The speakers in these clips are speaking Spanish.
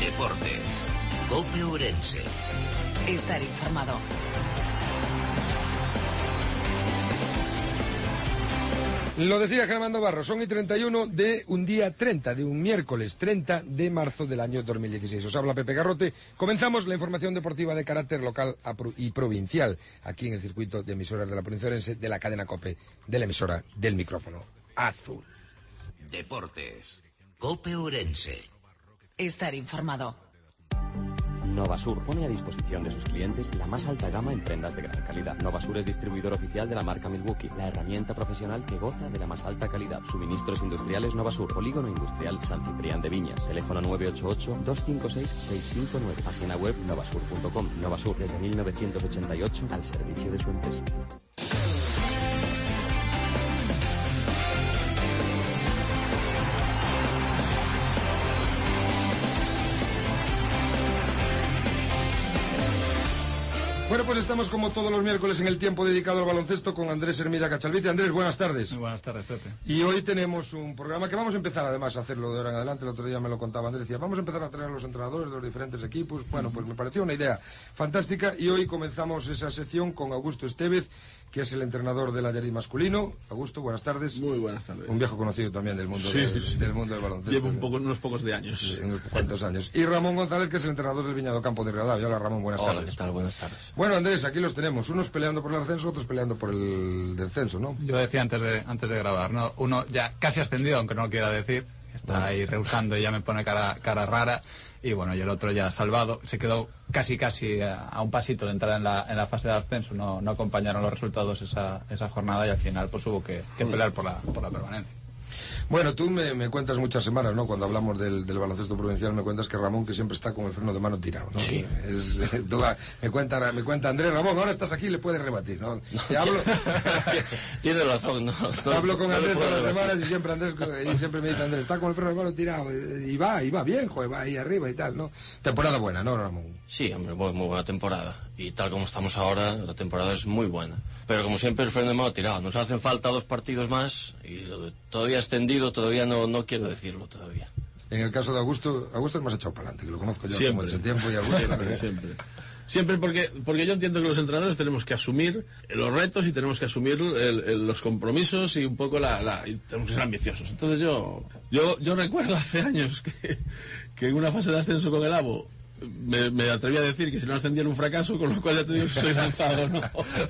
Deportes. COPE Ourense. Estar informado. Lo decía Germán Navarro, son y 31 de un día 30, de un miércoles 30 de marzo del año 2016. Os habla Pepe Garrote. Comenzamos la información deportiva de carácter local y provincial, aquí en el circuito de emisoras de la provincia de Ourense, de la cadena COPE, de la emisora del micrófono azul. Deportes. COPE Ourense. Estar informado. Novasur pone a disposición de sus clientes la más alta gama en prendas de gran calidad. Novasur es distribuidor oficial de la marca Milwaukee, la herramienta profesional que goza de la más alta calidad. Suministros industriales Novasur, Polígono Industrial San Ciprián de Viñas. Teléfono 988-256-659. Página web novasur.com. Novasur, desde 1988, al servicio de su empresa. Bueno, pues estamos como todos los miércoles en el tiempo dedicado al baloncesto con Andrés Hermida Cachalvite. Andrés, buenas tardes. Muy buenas tardes, Pepe. Y hoy tenemos un programa que vamos a empezar además a hacerlo de ahora en adelante. El otro día me lo contaba Andrés, decía, vamos a empezar a traer a los entrenadores de los diferentes equipos. Bueno, pues me pareció una idea fantástica y hoy comenzamos esa sección con Augusto Estevez, que es el entrenador del Allarid masculino. Augusto, buenas tardes. Muy buenas tardes. Un viejo conocido también del mundo, del mundo del baloncesto. Llevo unos pocos de años. Sí, unos cuantos años. Y Ramón González, que es el entrenador del Viñedo Campo de Rivadavia. Hola, Ramón, buenas tardes. ¿Qué tal? Buenas tardes. Bueno, Andrés, aquí los tenemos. Unos peleando por el ascenso, otros peleando por el descenso, ¿no? Yo decía antes de grabar, ¿no? Uno ya casi ascendido, aunque no lo quiera decir. Está ahí rehusando y ya me pone cara rara. Y bueno, y el otro ya salvado. Se quedó casi a un pasito de entrar en la fase de ascenso. No acompañaron los resultados esa jornada y al final pues hubo que pelear por la permanencia. Bueno, tú me cuentas muchas semanas, ¿no? Cuando hablamos del baloncesto provincial, me cuentas que Ramón, que siempre está con el freno de mano tirado, ¿no? Sí. Me cuenta Andrés, Ramón, ahora estás aquí, le puedes rebatir, ¿no? Te hablo... Tiene razón, ¿no? Hablo con Andrés todas las semanas y siempre me dice, Andrés, está con el freno de mano tirado. Y va bien, joder, va ahí arriba y tal, ¿no? Temporada buena, ¿no, Ramón? Sí, hombre, muy buena temporada. Y tal como estamos ahora, la temporada es muy buena. Pero como siempre, el freno de mano tirado. Nos hacen falta 2 partidos más y todavía extendido, todavía no quiero decirlo todavía. En el caso de Augusto es más echado para adelante, que lo conozco yo hace mucho tiempo y Augusto... Siempre porque yo entiendo que los entrenadores tenemos que asumir los retos y tenemos que asumir los compromisos y un poco y tenemos que ser ambiciosos. Entonces yo recuerdo hace años que en una fase de ascenso con el ABO me atreví a decir que si no ascendía era un fracaso, con lo cual ya te digo que soy lanzado, ¿no?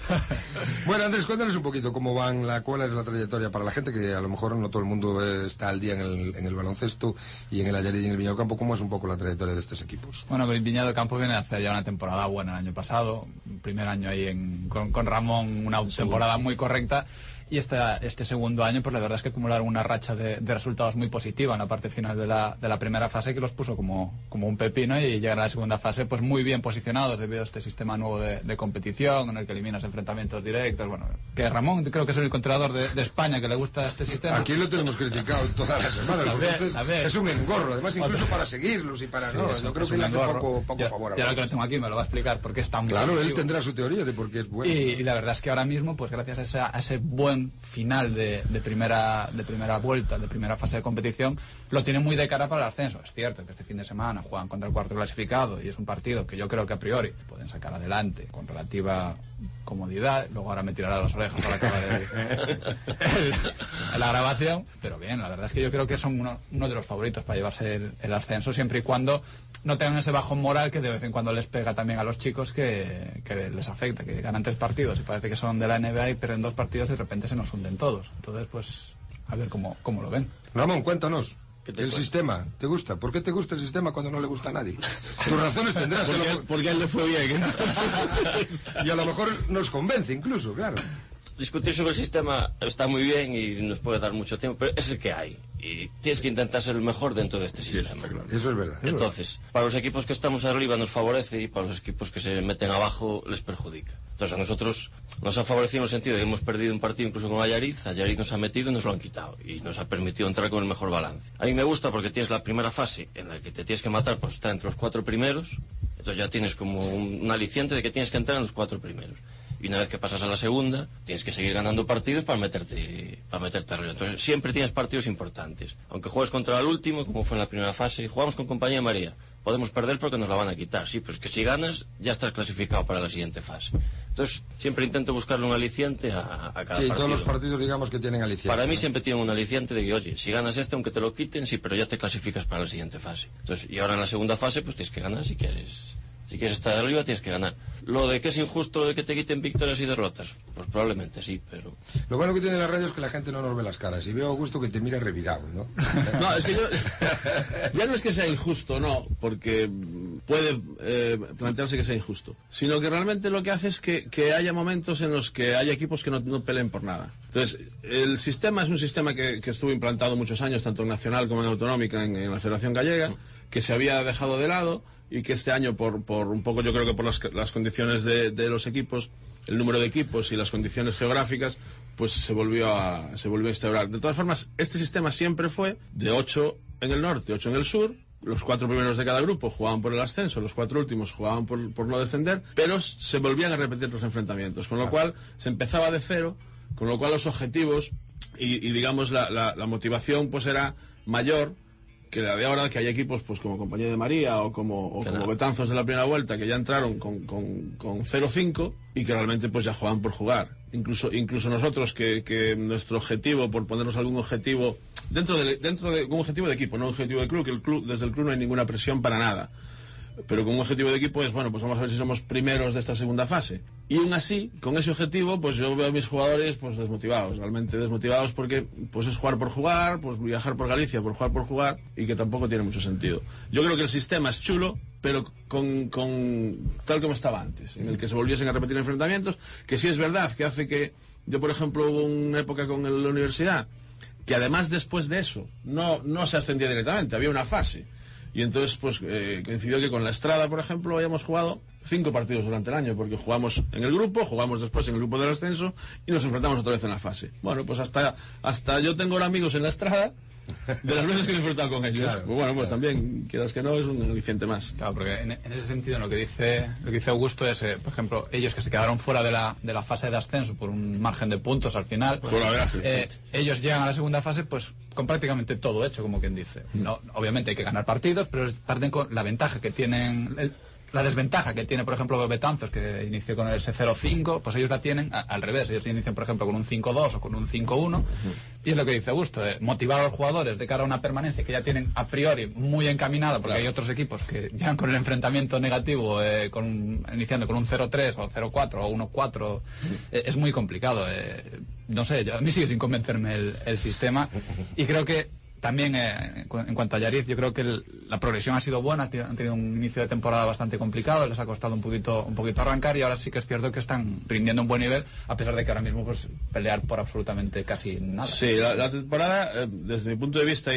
Bueno, Andrés, cuéntanos un poquito cuál es la trayectoria para la gente, que a lo mejor no todo el mundo está al día en el baloncesto y en el Allarid y en el Viñedo Campo. ¿Cómo es un poco la trayectoria de estos equipos? Bueno, el Viñedo Campo viene a hacer ya una temporada buena el año pasado, primer año ahí con Ramón, una temporada muy correcta. Y este segundo año, pues la verdad es que acumularon una racha de resultados muy positiva en la parte final de la primera fase, que los puso como un pepino, y llegar a la segunda fase pues muy bien posicionados debido a este sistema nuevo de competición en el que eliminas enfrentamientos directos. Bueno, que Ramón creo que es el único entrenador de España que le gusta este sistema. Aquí lo tenemos criticado todas las semanas. Es un engorro, además incluso para seguirlos y para... Sí, no, yo creo que le hace poco favor. Ya lo que lo tengo aquí me lo va a explicar porque es tan claro, positivo. Él tendrá su teoría de por qué es bueno. Y la verdad es que ahora mismo, pues gracias a ese buen final de primera vuelta, de primera fase de competición, lo tiene muy de cara para el ascenso. Es cierto que este fin de semana juegan contra el cuarto clasificado y es un partido que yo creo que a priori pueden sacar adelante con relativa comodidad. Luego ahora me tirará las orejas para acabar la grabación, pero bien, la verdad es que yo creo que son uno de los favoritos para llevarse el ascenso, siempre y cuando no tengan ese bajón moral que de vez en cuando les pega también a los chicos, que les afecta, que ganan 3 partidos y parece que son de la NBA y pierden 2 partidos y de repente se nos hunden todos. Entonces, pues, a ver cómo lo ven. Ramón, cuéntanos. El sistema, ¿te gusta? ¿Por qué te gusta el sistema cuando no le gusta a nadie? Tus razones tendrás. Porque a él le fue bien. Y a lo mejor nos convence incluso, claro. Discutir sobre el sistema está muy bien y nos puede dar mucho tiempo, pero es el que hay. Y tienes que intentar ser el mejor dentro de este sistema. Eso es verdad. Entonces, para los equipos que estamos arriba nos favorece y para los equipos que se meten abajo les perjudica. Entonces a nosotros nos ha favorecido en el sentido de que hemos perdido un partido incluso con Allarid nos ha metido y nos lo han quitado y nos ha permitido entrar con el mejor balance. A mí me gusta porque tienes la primera fase en la que te tienes que matar por estar entre los 4 primeros, entonces ya tienes como un aliciente de que tienes que entrar en los 4 primeros. Y una vez que pasas a la segunda, tienes que seguir ganando partidos para meterte arriba. Entonces siempre tienes partidos importantes. Aunque juegues contra el último, como fue en la primera fase, jugamos con Compañía María. podemos perder porque nos la van a quitar. Sí, pero es que si ganas, ya estás clasificado para la siguiente fase. Entonces, siempre intento buscarle un aliciente a cada partido. Sí, todos los partidos, digamos, que tienen aliciente. Para mí siempre tienen un aliciente de que, oye, si ganas aunque te lo quiten, sí, pero ya te clasificas para la siguiente fase. Entonces, y ahora en la segunda fase, pues tienes que ganar si quieres estar arriba, tienes que ganar. Lo de que es injusto de que te quiten victorias y derrotas, pues probablemente sí, pero... Lo bueno que tiene la radio es que la gente no nos ve las caras. Y veo a Augusto que te mira revirado, ¿no? No, es que ya no es que sea injusto, no, porque puede plantearse que sea injusto, sino que realmente lo que hace es que haya momentos en los que haya equipos que no peleen por nada. Entonces, el sistema es un sistema que estuvo implantado muchos años, tanto en nacional como en autonómica, en la Federación Gallega, que se había dejado de lado y que este año, por un poco, yo creo que por las condiciones de los equipos, el número de equipos y las condiciones geográficas, pues se volvió a instaurar. De todas formas, este sistema siempre fue de 8 en el norte, 8 en el sur. Los 4 primeros de cada grupo jugaban por el ascenso, los 4 últimos jugaban por no descender, pero se volvían a repetir los enfrentamientos, con lo cual se empezaba de cero, con lo cual los objetivos y digamos la motivación pues era mayor que la de ahora, que hay equipos pues como Compañía de María o como Betanzos de la primera vuelta, que ya entraron con 0-5 y que realmente pues ya juegan por jugar. Incluso nosotros, que nuestro objetivo, por ponernos algún objetivo dentro de un objetivo de equipo, no un objetivo de club, que desde el club no hay ninguna presión para nada, pero con un objetivo de equipo es, bueno, pues vamos a ver si somos primeros de esta segunda fase. Y aún así, con ese objetivo, pues yo veo a mis jugadores pues desmotivados, realmente desmotivados, porque pues es jugar por jugar, pues viajar por Galicia por jugar por jugar, y que tampoco tiene mucho sentido. Yo creo que el sistema es chulo, pero con tal como estaba antes, en el que se volviesen a repetir enfrentamientos, que sí es verdad que hace que yo, por ejemplo, hubo una época con la universidad, que además después de eso no se ascendía directamente, había una fase. Y entonces, pues, coincidió que con la Estrada, por ejemplo, habíamos jugado 5 partidos durante el año, porque jugamos en el grupo, jugamos después en el grupo del ascenso y nos enfrentamos otra vez en la fase. Bueno, pues hasta yo tengo ahora amigos en la Estrada de las veces que me he enfrentado con ellos. Claro, pues bueno, pues también, quieras que no, es un aliciente más. Claro, porque en ese sentido lo que dice Augusto es, por ejemplo, ellos que se quedaron fuera de la fase de ascenso por un margen de puntos al final, ellos llegan a la segunda fase pues con prácticamente todo hecho, como quien dice. No, obviamente hay que ganar partidos, pero parten con la ventaja que tienen... La desventaja que tiene, por ejemplo, Betanzos, que inició con ese 0-5, pues ellos la tienen al revés. Ellos inician, por ejemplo, con un 5-2 o con un 5-1. Y es lo que dice Augusto, motivar a los jugadores de cara a una permanencia que ya tienen a priori muy encaminada, porque hay otros equipos que llegan con el enfrentamiento negativo, iniciando con un 0-3 o 0-4 o 1-4. Es muy complicado. No sé, a mí sigue sin convencerme el sistema. Y creo que también, en cuanto a Yariz, yo creo que la progresión ha sido buena, han tenido un inicio de temporada bastante complicado, les ha costado un poquito arrancar, y ahora sí que es cierto que están rindiendo un buen nivel, a pesar de que ahora mismo pues pelear por absolutamente casi nada. Sí, la temporada, desde mi punto de vista,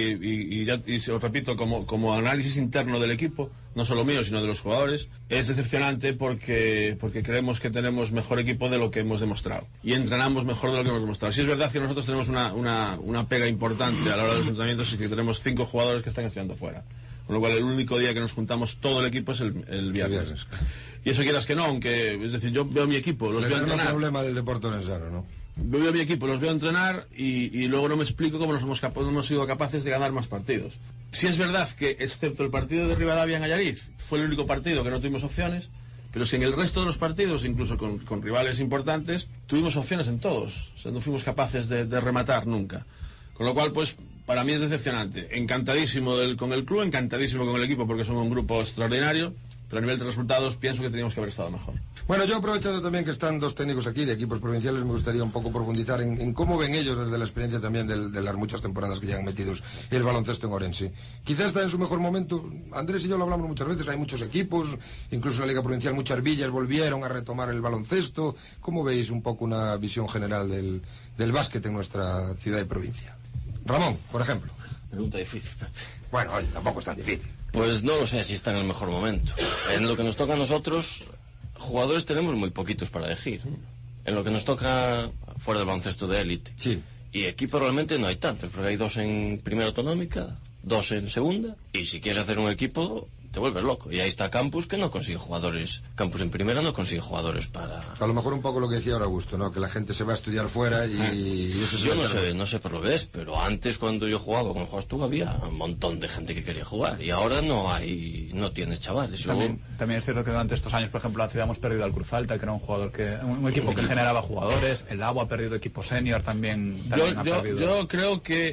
y se lo repito, como análisis interno del equipo, no solo mío, sino de los jugadores, es decepcionante porque creemos que tenemos mejor equipo de lo que hemos demostrado, y entrenamos mejor de lo que hemos demostrado. Sí es verdad que nosotros tenemos una pega importante a la hora de los entrenamientos, y que tenemos 5 jugadores que están estudiando fuera, con lo cual el único día que nos juntamos todo el equipo es el viernes. Y eso quieras que no, aunque, es decir, yo veo a mi equipo, los veo entrenar. El problema del deporte orensano, ¿no? Veo a mi equipo, los veo entrenar y luego no me explico cómo no hemos sido capaces de ganar más partidos. Sí es verdad que, excepto el partido de Rivadavia en Allariz, fue el único partido que no tuvimos opciones, pero si en el resto de los partidos, incluso con rivales importantes, tuvimos opciones en todos. O sea, no fuimos capaces de rematar nunca. Con lo cual, pues, para mí es decepcionante. Encantadísimo con el club, encantadísimo con el equipo, porque son un grupo extraordinario, pero a nivel de resultados pienso que teníamos que haber estado mejor. Bueno, yo aprovechando también que están 2 técnicos aquí de equipos provinciales, me gustaría un poco profundizar en cómo ven ellos, desde la experiencia también de las muchas temporadas que llevan metidos el baloncesto en Orense. Quizás está en su mejor momento. Andrés y yo lo hablamos muchas veces, hay muchos equipos, incluso en la Liga Provincial muchas villas volvieron a retomar el baloncesto. ¿Cómo veis un poco una visión general del básquet en nuestra ciudad y provincia? Ramón, por ejemplo. Pregunta difícil, Pepe. Bueno, oye, tampoco es tan difícil. Pues no lo sé si está en el mejor momento. En lo que nos toca a nosotros, jugadores tenemos muy poquitos para elegir. En lo que nos toca fuera del baloncesto de élite. Sí. Y equipo realmente no hay tantos, porque hay 2 en primera autonómica, 2 en segunda. Y si quieres hacer un equipo, te vuelves loco. Y ahí está Campus, que no consigue jugadores. Campus en primera no consigue jugadores para... A lo mejor un poco lo que decía ahora Augusto, ¿no? Que la gente se va a estudiar fuera y eso es... Yo no sé por lo que es, pero antes cuando yo jugaba, cuando juegas tú, había un montón de gente que quería jugar. Y ahora no tienes chavales. También es cierto que durante estos años, por ejemplo, la ciudad hemos perdido al Cruz Alta, que era un equipo que generaba jugadores. El Agua ha perdido equipo senior, también ha perdido. Yo creo que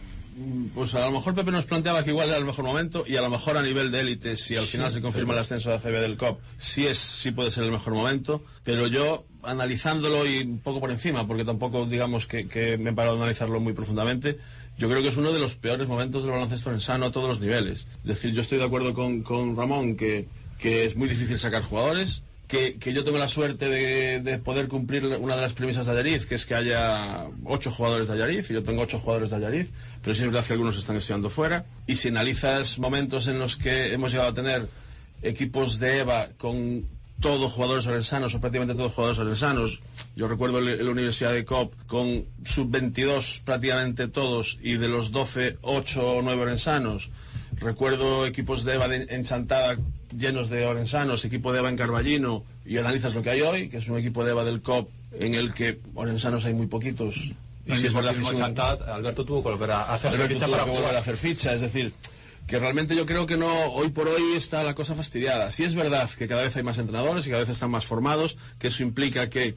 pues a lo mejor Pepe nos planteaba que igual era el mejor momento, y a lo mejor a nivel de élite, si al final se confirma el ascenso de ACB del COP, sí puede ser el mejor momento, pero yo, analizándolo y un poco por encima, porque tampoco digamos que me he parado a analizarlo muy profundamente, yo creo que es uno de los peores momentos del baloncesto orensano a todos los niveles. Es decir, yo estoy de acuerdo con Ramón que es muy difícil sacar jugadores, que yo tengo la suerte de poder cumplir una de las premisas de Allariz, que es que haya 8 jugadores de Allariz, y yo tengo 8 jugadores de Allariz, pero sí es verdad que algunos están estudiando fuera, y si analizas momentos en los que hemos llegado a tener equipos de EVA con todos jugadores orensanos, o prácticamente todos jugadores orensanos, yo recuerdo la Universidad de COP con sub-22 prácticamente todos, y de los 12, 8 o 9 orensanos. Recuerdo equipos de EVA en Chantada llenos de orensanos, equipo de EVA en Carballino, y analizas lo que hay hoy, que es un equipo de EVA del COP en el que orensanos hay muy poquitos. Y si es verdad que en Chantada, Alberto tuvo que volver a hacer ficha para volver a hacer ficha, es decir, que realmente yo creo que no, hoy por hoy está la cosa fastidiada. Sí es verdad que cada vez hay más entrenadores y cada vez están más formados, que eso implica que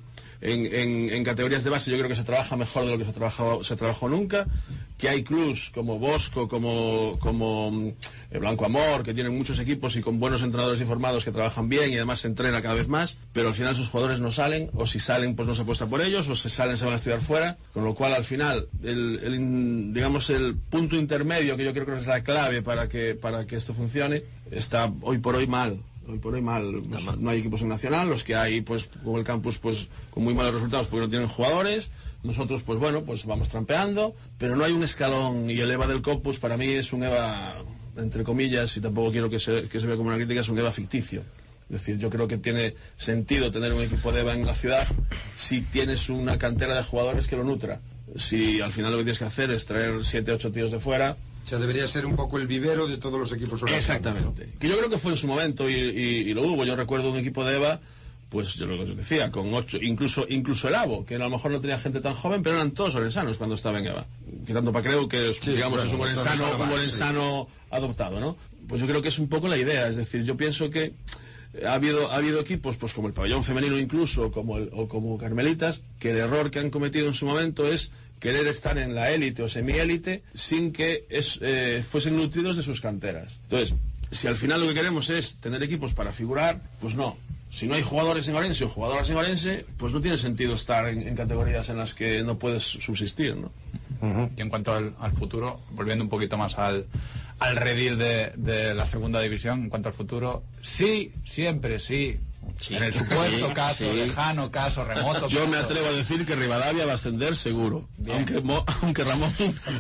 en categorías de base yo creo que se trabaja mejor de lo que se trabajó nunca, que hay clubs como Bosco, como Blanco Amor, que tienen muchos equipos y con buenos entrenadores informados que trabajan bien y además se entrena cada vez más, pero al final sus jugadores no salen, o si salen pues no se apuesta por ellos, o si salen se van a estudiar fuera, con lo cual al final digamos el punto intermedio, que yo creo que es la clave para que esto funcione, está hoy por hoy mal. Pues, no hay equipos en Nacional, los que hay, pues como el Campus, pues con muy malos resultados porque no tienen jugadores. Nosotros, pues bueno, pues vamos trampeando, pero no hay un escalón, y el EVA del COP, pues para mí es un EVA, entre comillas, y tampoco quiero que se vea como una crítica, es un EVA ficticio. Es decir, yo creo que tiene sentido tener un equipo de EVA en la ciudad si tienes una cantera de jugadores que lo nutra. Si al final lo que tienes que hacer es traer 7, 8 tíos de fuera... O sea, debería ser un poco el vivero de todos los equipos orensanos. Exactamente. ¿No? Que yo creo que fue en su momento y lo hubo. Yo recuerdo un equipo de EVA, pues yo lo que os decía, con 8, incluso el AVO, que a lo mejor no tenía gente tan joven, pero eran todos orensanos cuando estaba en EVA. Quitando para creo que sí, digamos bueno, es un orensano adoptado, ¿no? Pues yo creo que es un poco la idea. Es decir, yo pienso que ha habido equipos, pues como el Pabellón Femenino incluso, como Carmelitas, que el error que han cometido en su momento es querer estar en la élite o semiélite sin que fuesen nutridos de sus canteras. Entonces, si al final lo que queremos es tener equipos para figurar, pues no. Si no hay jugadores en Orense o jugadoras en Orense, pues no tiene sentido estar en categorías en las que no puedes subsistir, ¿no? Y en cuanto al futuro, volviendo un poquito más al redil de la segunda división, en cuanto al futuro, sí, siempre sí. Sí. En el supuesto caso, lejano, caso remoto. Yo me atrevo a decir que Rivadavia va a ascender seguro. Aunque Ramón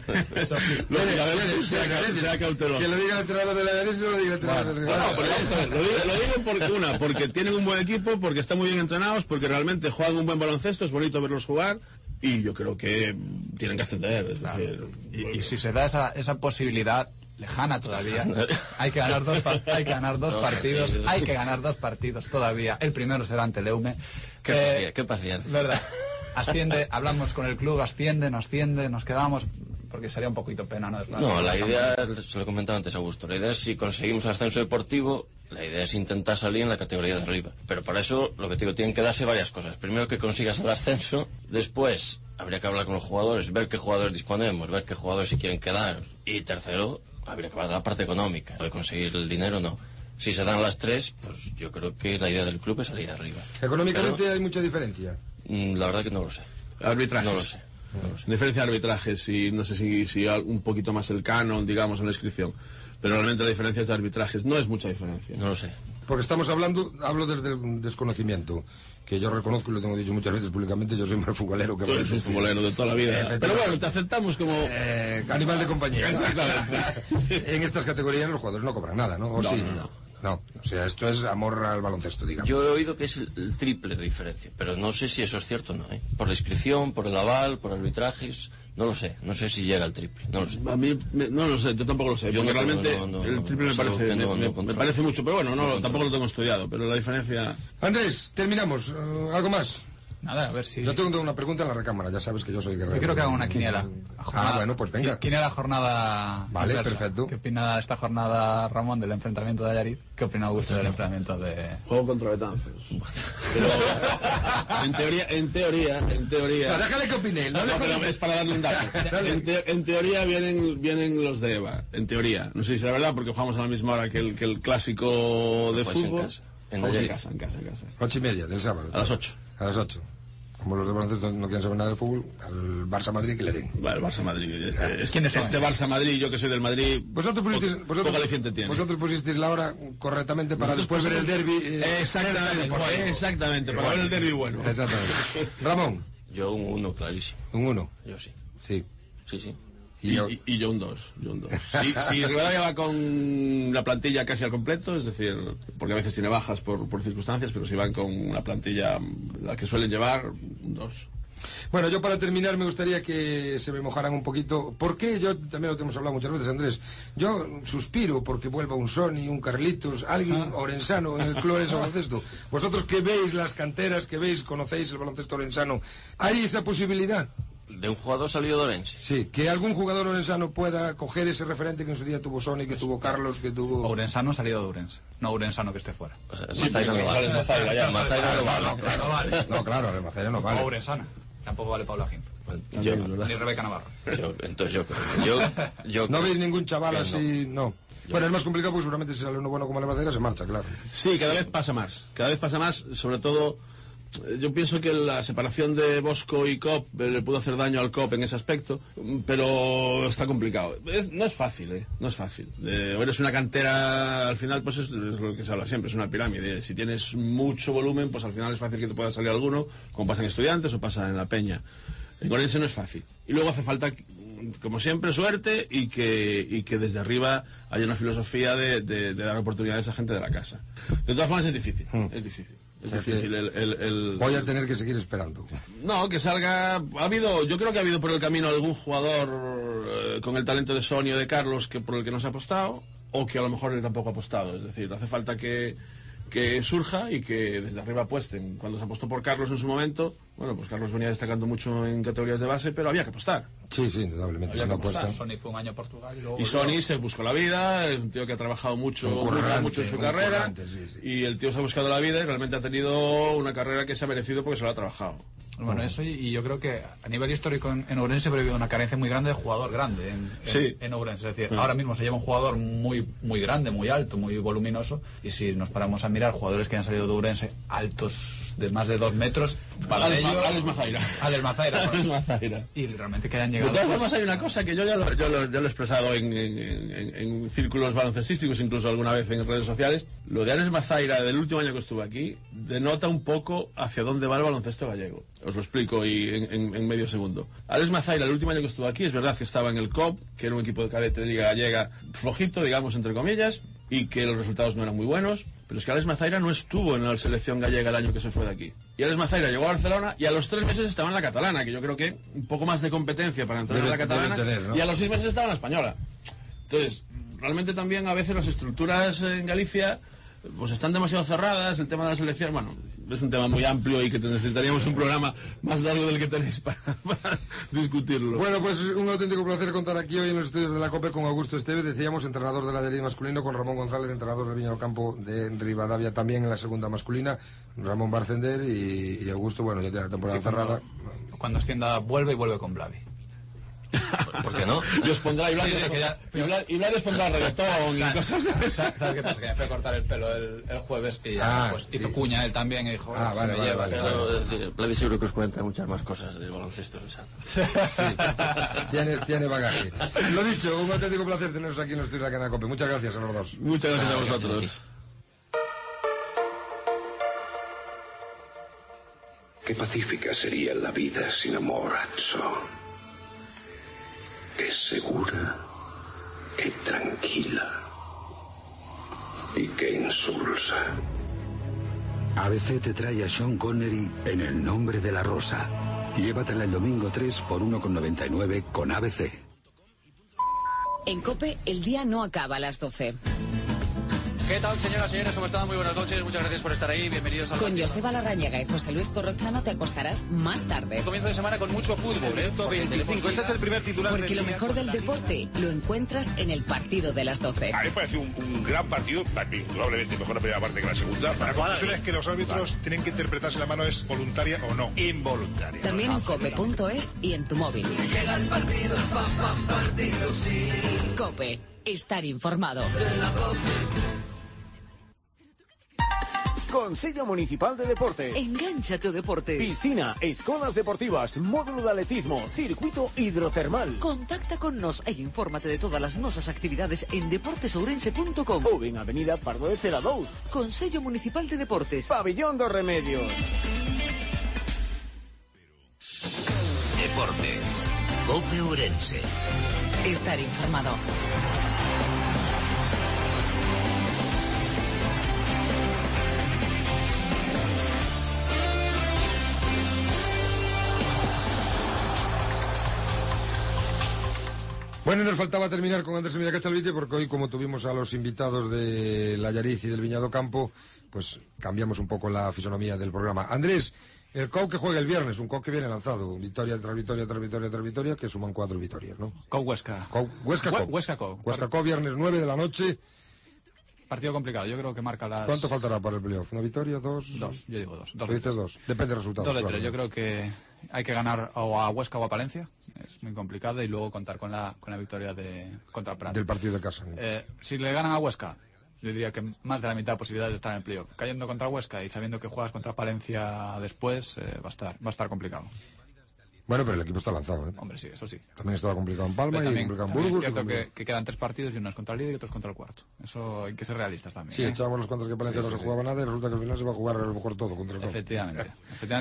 será cauteloso. Que lo diga el entrenador de la derecha y no lo diga el entrenador de la lo digo porque tienen un buen equipo, porque están muy bien entrenados, porque realmente juegan un buen baloncesto, es bonito verlos jugar, y yo creo que tienen que ascender. Es decir, y si se da esa posibilidad lejana todavía, hay que ganar dos partidos, hay que ganar 2 partidos todavía. El primero será ante el Eume. Qué paciencia. Verdad. Asciende, hablamos con el club, asciende, nos quedamos, porque sería un poquito pena, ¿no? No, la idea, se lo comentaba antes Augusto, la idea es si conseguimos el ascenso deportivo, la idea es intentar salir en la categoría de arriba. Pero para eso, lo que te digo, tienen que darse varias cosas. Primero que consigas el ascenso, después habría que hablar con los jugadores, ver qué jugadores disponemos, ver qué jugadores se quieren quedar, y tercero, habría que hablar de la parte económica, de conseguir el dinero no. Si se dan las 3, pues yo creo que la idea del club es salir arriba. ¿Económicamente hay mucha diferencia? La verdad que no lo sé. Arbitrajes. No lo sé. Diferencia de arbitrajes, y no sé si un poquito más el canon, digamos, en la inscripción. Pero realmente la diferencia de arbitrajes no es mucha diferencia. No lo sé. Porque hablo desde el desconocimiento, que yo reconozco y lo tengo dicho muchas veces públicamente, yo soy más futbolero que... Tú eres un futbolero de toda la vida. Pero bueno, te aceptamos como... animal de compañía. Exactamente. En estas categorías los jugadores no cobran nada, ¿no? ¿O sí? No, o sea, esto es amor al baloncesto, digamos. Yo he oído que es el triple de diferencia, pero no sé si eso es cierto o no, ¿eh? Por la inscripción, por el aval, por arbitrajes, No lo sé, no sé si llega al triple, no lo sé. A mí, no lo sé, yo tampoco lo sé, porque realmente el triple me parece mucho, pero bueno, tampoco lo tengo estudiado, pero la diferencia... Andrés, terminamos. ¿Algo más? Nada, a ver si... Yo tengo una pregunta en la recámara, ya sabes que yo soy guerrero. Yo quiero que haga una quiniela. Bueno, pues venga. Quiniela jornada... Vale, inversa. perfecto. ¿Qué opina esta jornada, Ramón, del enfrentamiento de Allariz? ¿Qué opina Augusto del enfrentamiento de...? Juego contra Betanzos. Pero en teoría... No, déjale que opine. No, pero es para darle un dato. En teoría vienen los de EVA, en teoría. No sé si es la verdad, porque jugamos a la misma hora que el clásico de fútbol. En casa. 8:30 del sábado. A las 8. A las 8. Como los de baloncesto no quieren saber nada del fútbol, al Barça-Madrid que le den. Vale, el Barça-Madrid. ¿Quiénes son esos? Barça-Madrid, yo que soy del Madrid, Vosotros pusisteis la hora correctamente para después ver el derbi. Exactamente, para ver el derbi bueno. Exactamente. Ramón. Yo un 1, clarísimo. Un 1. Yo sí. Sí. Sí. Y yo un 2. Si Rivadavia va con la plantilla casi al completo, es decir, porque a veces tiene bajas por circunstancias, pero si van con una plantilla la que suelen llevar, un 2. Bueno, yo para terminar me gustaría que se me mojaran un poquito. ¿Por qué? Yo también lo hemos hablado muchas veces, Andrés. Yo suspiro porque vuelva un Sony, un Carlitos, alguien orensano en el club Orense baloncesto. Vosotros que veis las canteras, que veis, conocéis el baloncesto orensano, ¿hay esa posibilidad? ¿De un jugador salido de Orense? Sí, que algún jugador orensano pueda coger ese referente que en su día tuvo Sony, que tuvo Carlos, que tuvo... Orensano salido de Ourense, no orensano que esté fuera. O sea, Mazaira no vale. Mazaira no vale. No, claro, el Mazaira no vale. O orensana. Tampoco vale Paula Ginz. Ni Rebeca Navarro. Yo ¿No veis ningún chaval así? No. Bueno, es más complicado porque seguramente si sale uno bueno como el Mazaira se marcha, claro. Sí, cada vez pasa más, sobre todo... Yo pienso que la separación de Bosco y COP le pudo hacer daño al COP en ese aspecto, pero está complicado. No es fácil, no es fácil. Eres una cantera, al final, pues es lo que se habla siempre, es una pirámide. Si tienes mucho volumen, pues al final es fácil que te pueda salir alguno, como pasa en Estudiantes o pasa en La Peña. En Orense no es fácil. Y luego hace falta, como siempre, suerte y que desde arriba haya una filosofía de dar oportunidades a gente de la casa. De todas formas es difícil, es difícil. Es difícil Voy a tener que seguir esperando. No, que salga... Yo creo que ha habido por el camino algún jugador con el talento de Sony o de Carlos por el que no se ha apostado, o que a lo mejor él tampoco ha apostado. Es decir, hace falta que surja y que desde arriba apuesten. Cuando se apostó por Carlos en su momento, bueno, pues Carlos venía destacando mucho en categorías de base, pero había que apostar. Sí, indudablemente. Había que apostar. Sony fue un año a Portugal y luego... Sony se buscó la vida, es un tío que ha trabajado mucho en su carrera, y el tío se ha buscado la vida y realmente ha tenido una carrera que se ha merecido porque se lo ha trabajado. Bueno, eso y yo creo que a nivel histórico en Ourense ha habido una carencia muy grande de jugador grande en Ourense. Es decir, ahora mismo se lleva un jugador muy grande, muy alto, muy voluminoso, y si nos paramos a mirar jugadores que han salido de Ourense altos de más de 2 metros, Alex Mazaira. Y realmente que hayan llegado... De todas formas hay una cosa que yo ya lo he expresado en círculos baloncestísticos, incluso alguna vez en redes sociales. Lo de Alex Mazaira del último año que estuvo aquí denota un poco hacia dónde va el baloncesto gallego. Os lo explico en medio segundo. Alex Mazaira el último año que estuvo aquí, es verdad que estaba en el COP, que era un equipo de cadete de Liga Gallega flojito, digamos, entre comillas, y que los resultados no eran muy buenos, pero es que Alex Mazaira no estuvo en la selección gallega el año que se fue de aquí. Y Alex Mazaira llegó a Barcelona y a los 3 meses estaba en la catalana, que yo creo que un poco más de competencia para entrar en la catalana, ¿no? Y a los 6 meses estaba en la española. Entonces, realmente también a veces las estructuras en Galicia pues están demasiado cerradas. El tema de la selección, bueno, es un tema muy amplio y que necesitaríamos un programa más largo del que tenéis para discutirlo. Bueno, pues un auténtico placer contar aquí hoy en los estudios de la COPE con Augusto Esteve, decíamos, entrenador de la Allariz masculino, con Ramón González, entrenador del Viña del Campo de Rivadavia, también en la segunda masculina, Ramón Barcender y Augusto, bueno, ya tiene la temporada cerrada. Cuando ascienda vuelve con Vladi. ¿Por qué no? Y os pondrá, y Vladi pondrá reggaetón y cosas de esas. ¿Sabes qué pasa? Que me fue a cortar el pelo el jueves y ya, pues hizo cuña él también y dijo, vale. Vladi seguro que os cuenta muchas más cosas del baloncesto orensano. Sí, tiene bagaje. Lo dicho, un auténtico placer teneros aquí en los estudios de la cadena COPE. Muchas gracias a los dos. Muchas gracias a vosotros. Qué pacífica sería la vida sin amor, Atso. Qué segura, qué tranquila y qué insulsa. ABC te trae a Sean Connery en El nombre de la rosa. Llévatela el domingo 3 por 1,99 con ABC. En COPE, el día no acaba a las 12. ¿Qué tal, señoras y señores? ¿Cómo están? Muy buenas noches. Muchas gracias por estar ahí. Bienvenidos al... Con Joseba Larrañaga y José Luis Corrochano te acostarás más tarde. Comienzo de semana con mucho fútbol, ¿eh? 25. Este es el primer titular. Porque lo mejor del deporte lo encuentras en el partido de las 12. A mí me parece un gran partido, probablemente mejor la primera parte que la segunda. La conclusión es que los árbitros tienen que interpretar si la mano es voluntaria o no. Involuntaria. También en cope.es y en tu móvil. Llega el partido, partido, sí. COPE. Estar informado. Consello Municipal de Deporte. Engánchate ao deporte. Piscina, escolas deportivas, módulo de atletismo, circuito hidrotermal. Contacta con nos e infórmate de todas as nosas actividades en deportesourense.com ou en Avenida Pardo de Cela 2. Consello Municipal de Deportes. Pabellón dos Remedios. Deportes. COPE Ourense. Estar informado. Bueno, nos faltaba terminar con Andrés Emilio Cachalvite porque hoy, como tuvimos a los invitados de la Allariz y del Viñado Campo, pues cambiamos un poco la fisonomía del programa. Andrés, el COU que juega el viernes, un COU que viene lanzado, victoria tras victoria tras victoria tras victoria, que suman 4 victorias, ¿no? COU Huesca. Huesca COU. Huesca COU, viernes 9 de la noche. Partido complicado, yo creo que marca las... ¿Cuánto faltará para el playoff? ¿Una victoria, dos? Dos, yo digo dos. ¿Tú dices dos? Depende del resultado. 2 de 3, claro. yo creo que hay que ganar o a Huesca o a Palencia, es muy complicado, y luego contar con la victoria contra el Prat. Del partido de casa. Si le ganan a Huesca, yo diría que más de la mitad de posibilidades de estar en el playoff. Cayendo contra Huesca y sabiendo que juegas contra Palencia después, va a estar complicado. Bueno, pero el equipo está lanzado, ¿eh? Hombre, sí, eso sí. También estaba complicado en Palma y complicado en Burgos. Es cierto que quedan 3 partidos y uno es contra el líder y otro es contra el cuarto. Eso hay que ser realistas también. Sí, echábamos los cuantos que Palencia no se jugaba nada y resulta que al final se va a jugar a lo mejor todo contra el COU. Efectivamente.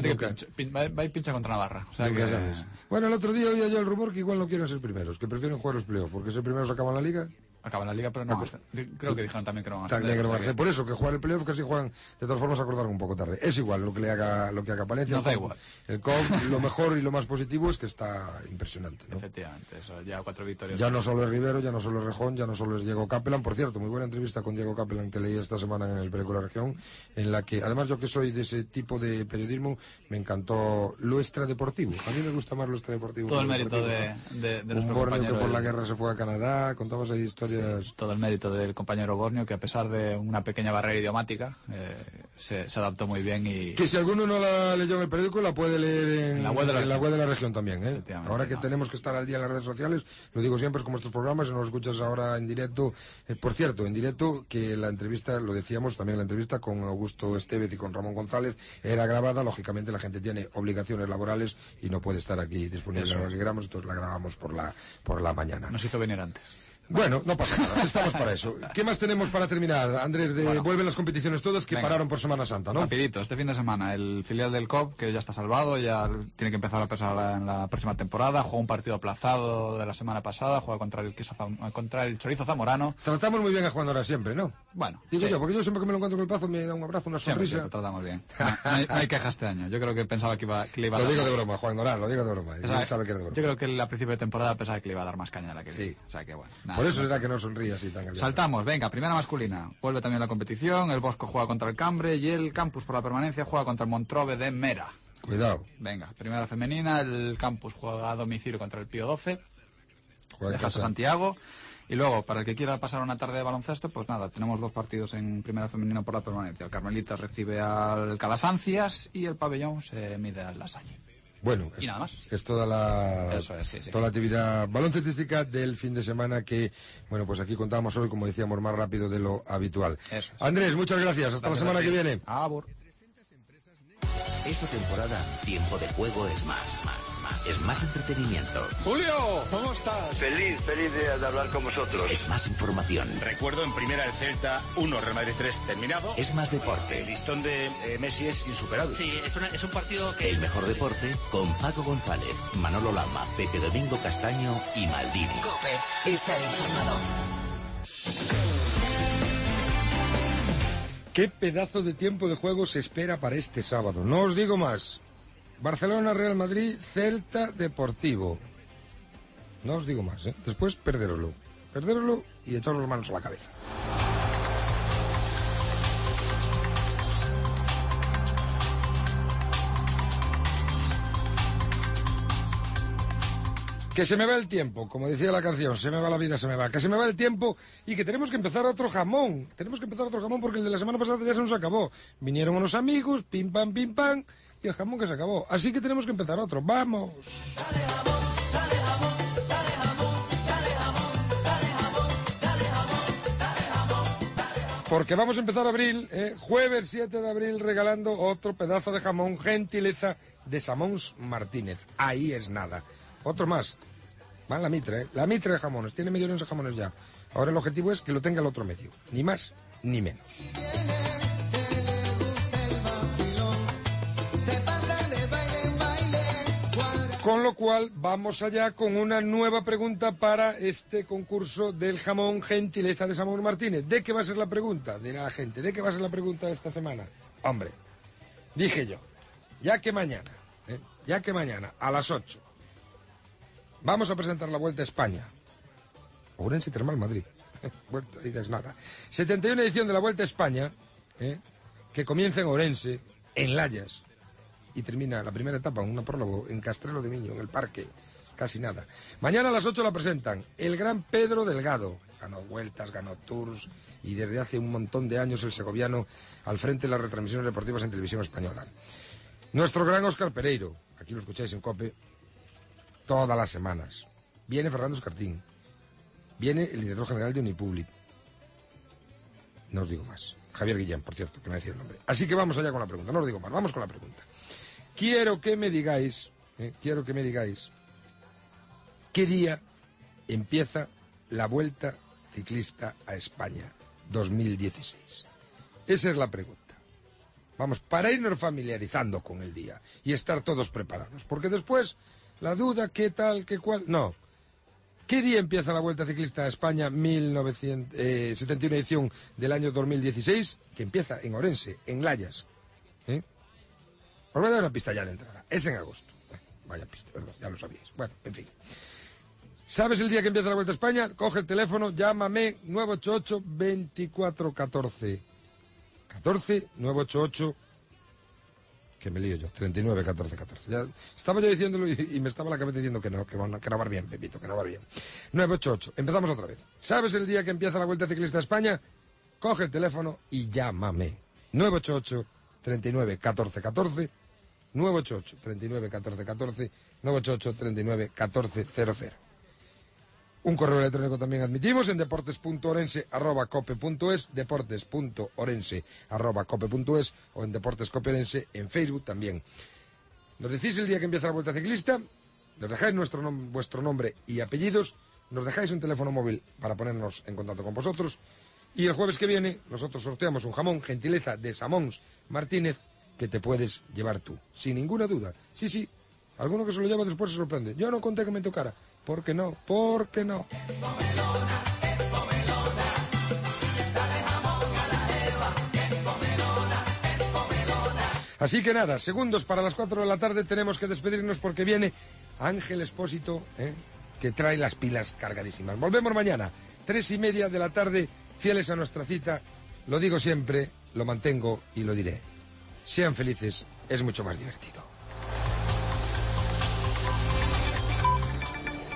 Va y pincha contra Navarra. O sea que... Bueno, el otro día oía yo el rumor que igual no quieren ser primeros, que prefieren jugar los playoffs, porque ser primeros acaban la liga. Acaban la liga, pero no. Creo que dijeron también que no van a ascender. Por eso, que jugar el playoff casi juegan, de todas formas, acordaron un poco tarde. Es igual lo que haga Palencia. Nos da igual. El COU, lo mejor y lo más positivo es que está impresionante, ¿no? Efectivamente, eso, ya 4 victorias. Ya no solo es Rivero, ya no solo es Rejón, ya no solo es Diego Capelán. Por cierto, muy buena entrevista con Diego Capelán que leí esta semana en el periódico La Región, en la que, además, yo que soy de ese tipo de periodismo, me encantó lo extradeportivo. A mí me gusta más lo extradeportivo. Todo el mérito de nuestro Borneo que por la el... guerra se fue a Canadá, contabas ahí historias... Sí, todo el mérito del compañero Borneo, que a pesar de una pequeña barrera idiomática, se adaptó muy bien y... Que si alguno no la leyó en el periódico, la puede leer en la web de la región también, ¿eh? Ahora que tenemos que estar al día en las redes sociales, lo digo siempre, es como estos programas, si no los escuchas ahora en directo. Por cierto, en directo, que la entrevista, lo decíamos también, la entrevista con Augusto Estevez y con Ramón González era grabada, lógicamente la gente tiene obligaciones laborales y no puede estar aquí disponible a lo que queramos, entonces la grabamos por la mañana. Nos hizo venir antes. Bueno, no pasa nada, estamos para eso. ¿Qué más tenemos para terminar, Andrés? Vuelven las competiciones todas que pararon por Semana Santa, ¿no? Rapidito, este fin de semana el filial del COP, que ya está salvado, ya tiene que empezar a pesar en la próxima temporada, juega un partido aplazado de la semana pasada, juega contra el Chorizo Zamorano. Tratamos muy bien a Juan Dora siempre, ¿no? Bueno. Digo yo, porque yo siempre que me lo encuentro con el Pazo me da un abrazo, una sonrisa. Siempre tratamos bien. No hay queja este año. Yo creo que pensaba que le iba a dar... Lo digo de broma, Juan Dora, lo digo de broma. Él sabe que es de broma. Yo creo que a principio de temporada pensaba que le iba a dar más caña de la que sí. O sea que bueno. Por eso será que no sonríe así tan caliente. Saltamos, venga, primera masculina. Vuelve también la competición, el Bosco juega contra el Cambre y el Campus por la permanencia juega contra el Montrove de Mera. Cuidado. Venga, primera femenina, el Campus juega a domicilio contra el Pío 12. Deja Santiago. Y luego, para el que quiera pasar una tarde de baloncesto, pues nada, tenemos 2 partidos en primera femenina por la permanencia. El Carmelitas recibe al Calasancias y el Pabellón se mide al Lasalle. Bueno, y nada más. Es toda la toda la actividad baloncestística del fin de semana que, bueno, pues aquí contamos hoy, como decíamos, más rápido de lo habitual. Eso es. Andrés, muchas gracias. Hasta la semana que viene. Esta temporada, tiempo de juego es más. Es más entretenimiento. Julio, ¿cómo estás? Feliz de hablar con vosotros. Es más información. Recuerdo en primera el Celta 1, Real Madrid 3 terminado. Es más deporte. El listón de Messi es insuperable. Sí, es un partido que... El mejor deporte con Paco González, Manolo Lama, Pepe Domingo Castaño y Maldini. COPE, estar informado. ¿Qué pedazo de tiempo de juego se espera para este sábado? No os digo más. Barcelona, Real Madrid, Celta, Deportivo. No os digo más, ¿eh? Después perderoslo y echaros las manos a la cabeza. Que se me va el tiempo, como decía la canción, se me va la vida, se me va. Que se me va el tiempo y que tenemos que empezar otro jamón. Tenemos que empezar otro jamón porque el de la semana pasada ya se nos acabó. Vinieron unos amigos, pim pam, y el jamón que se acabó. Así que tenemos que empezar otro. ¡Vamos! Dale jamón, dale jamón, dale jamón, dale jamón, dale jamón, dale jamón, dale jamón, dale jamón. Porque vamos a empezar abril, jueves 7 de abril, regalando otro pedazo de jamón, gentileza de Samons Martínez. Ahí es nada. Otro más. Va en la Mitre, la Mitre de jamones. Tiene medio de jamones ya. Ahora el objetivo es que lo tenga el otro medio. Ni más, ni menos. Con lo cual, vamos allá con una nueva pregunta para este concurso del jamón gentileza de Samons Martínez. ¿De qué va a ser la pregunta? De la gente. ¿De qué va a ser la pregunta de esta semana? Hombre, dije yo, ya que mañana a las 8, vamos a presentar la Vuelta a España. Ourense Termal Madrid. Vuelta, dices nada. 71 edición de la Vuelta a España, que comienza en Ourense, en Layas, y termina la primera etapa, un prólogo en Castrelo de Miño, en el parque. Casi nada. Mañana a las 8 la presentan el gran Pedro Delgado. Ganó vueltas, ganó tours, y desde hace un montón de años el segoviano al frente de las retransmisiones deportivas en televisión española. Nuestro gran Óscar Pereiro. Aquí lo escucháis en COPE todas las semanas. Viene Fernando Escartín. Viene el director general de Unipublic. No os digo más. Javier Guillén, por cierto, que me decía el nombre. Así que vamos allá con la pregunta. No os digo más, vamos con la pregunta. Quiero que me digáis qué día empieza la Vuelta Ciclista a España 2016. Esa es la pregunta. Vamos, para irnos familiarizando con el día y estar todos preparados. Porque después, la duda, qué tal, qué cual... No. ¿Qué día empieza la Vuelta Ciclista a España 71 edición del año 2016? Que empieza en Ourense, en Layas. Os voy a dar una pista ya de entrada. Es en agosto. Vaya pista, perdón, ya lo sabíais. Bueno, en fin. ¿Sabes el día que empieza la Vuelta a España? Coge el teléfono, llámame 988 24 14 14 988, que me lío yo, 39 14 14. Ya estaba yo diciéndolo y me estaba la cabeza diciendo que no va bien, Pepito, que no va bien. 988, empezamos otra vez. ¿Sabes el día que empieza la Vuelta Ciclista a España? Coge el teléfono y llámame. 988 39 14 14, 988 39 14 14, 988 39 14 00. Un correo electrónico también admitimos en deportes.orense@cope.es, deportes.orense@cope.es o en Deportes Cope Orense en Facebook también. Nos decís el día que empieza la Vuelta Ciclista, nos dejáis vuestro nombre y apellidos, nos dejáis un teléfono móvil para ponernos en contacto con vosotros y el jueves que viene nosotros sorteamos un jamón gentileza de Samons Martínez que te puedes llevar tú, sin ninguna duda. Sí, alguno que se lo lleva después se sorprende. Yo no conté que me tocara. ¿Por qué no? ¿Por qué no? Así que nada, segundos para las 4 de la tarde tenemos que despedirnos porque viene Ángel Expósito, que trae las pilas cargadísimas. Volvemos mañana, 3:30 de la tarde, fieles a nuestra cita. Lo digo siempre, lo mantengo y lo diré. Sean felices, es mucho más divertido.